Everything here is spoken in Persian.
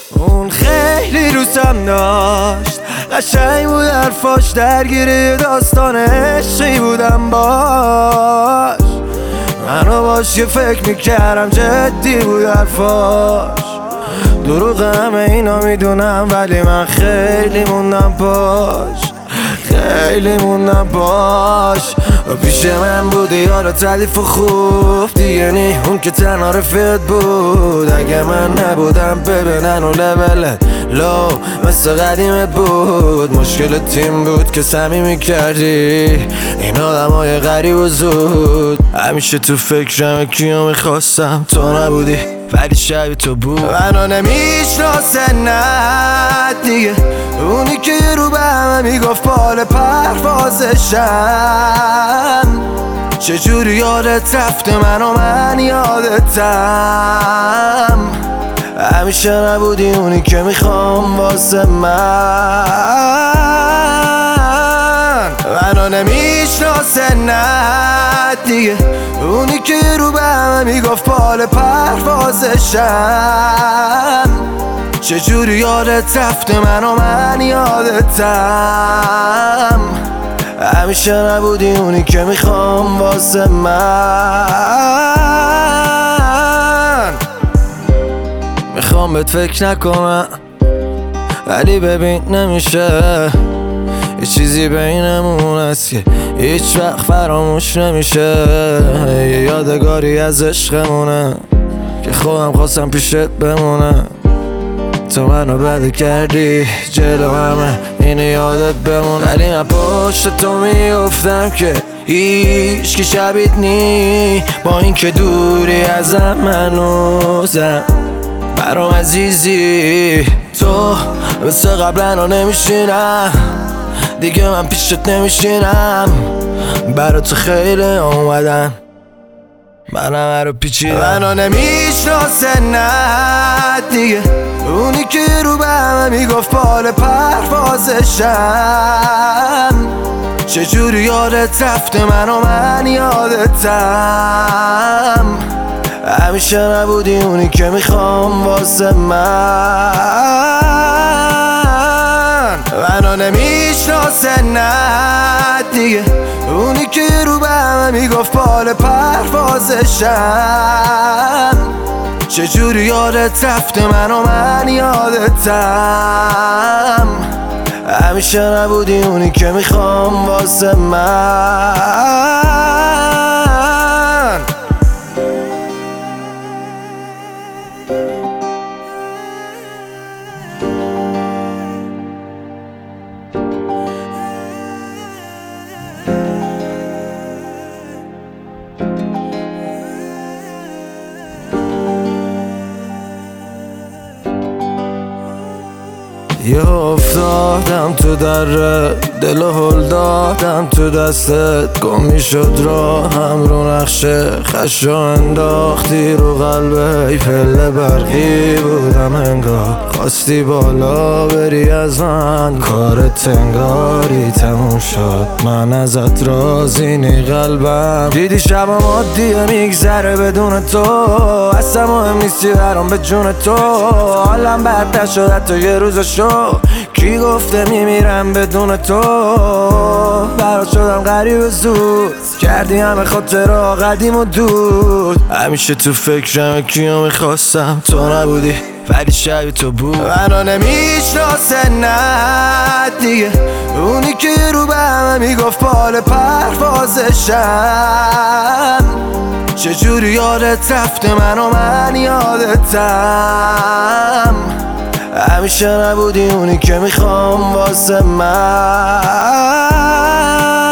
اون خیلی روزم داشت، قشنگ بود حرفاش، درگیر داستان عشقی بودم باش. منو باش یه فکر میکردم جدی بود حرفاش. دروغ همه اینا میدونم ولی من خیلی موندم باش، خیلی موندم باش. و پیش من بودی یارو تعلیف و خوب دیگه نی، اون که تنها رفیقت بود. اگه من نبودم ببینن و لبلت لو مثل قدیمت بود. مشکل تیم بود که صمیمی کردی این آدمای غریب و زود. همیشه تو فکرم کیو میخواستم، تو نبودی ولی شبیه تو بود. منو نمیشناسه نه دیگه، اونی که رو به همه میگفت بال پروازشم. چجوری یادت رفته من یادتم. همیشه نبودی اونی که میخوام واسه من. منو نمیشناسه نه دیگه، اونی که رو به همه میگفت بال پروازشم. چجوری یادت رفته من یادتم. همیشه نبودی اونی که میخوام واسه من. میخوام بهت فکر نکنم ولی ببین نمیشه، یه چیزی بینمون هست که هیچ وقت فراموش نمیشه. یه یادگاری از عشقمونه که خودم خواستم پیشت بمونه. تو منو بده کردی جلو همه اینه یادت بمون. ولی من پشت تو میافتم که هیچ کی شبیت نی، با این که دوری ازم منوزم برام عزیزی. تو مثل قبلا نمیشینم دیگه، من پیشت نمیشینم. برا تو خیلی اومدن من همه رو پیچیدم. منو نمیشناسه نه دیگه، اونی که رو به همه میگفت بال پروازشم. چجوری یادت رفته من یادتم. همیشه نبودی اونی که میخوام واسه من. منو نمیشناسه نه دیگه، اونی که رو به همه میگفت بال پروازشم. چجوری یادت رفته من یادتم. همیشه نبودی اونی که میخوام واسه من. یه افتادم تو دره، دل هل دادم تو دستت. گم میشد راهم رو نقشه، خشو انداختی رو قلبه. ای پله برقی بودم انگار، خواستی بالا بری از من. کارت انگاری تموم شد، من ازت راضی نی قلبم. دیدی شبم عادیه میگذره بدون تو، اصلا مهم نیستی برام به جون تو. حالم بد نشد حتی یه روزشو، کی گفته میمیرم بدون تو. برات شدم غریب و زود، کردی همه خاطرها قدیم و دود. همیشه تو فکرم کیو میخواستم، تو نبودی ولی شبیه تو بود. منو نمیشناسه نه دیگه، اونی که رو به همه میگفت بال پروازشم. چجوری یادت رفته من یادتم. همیشه نبودی اونی که میخوام واسه من.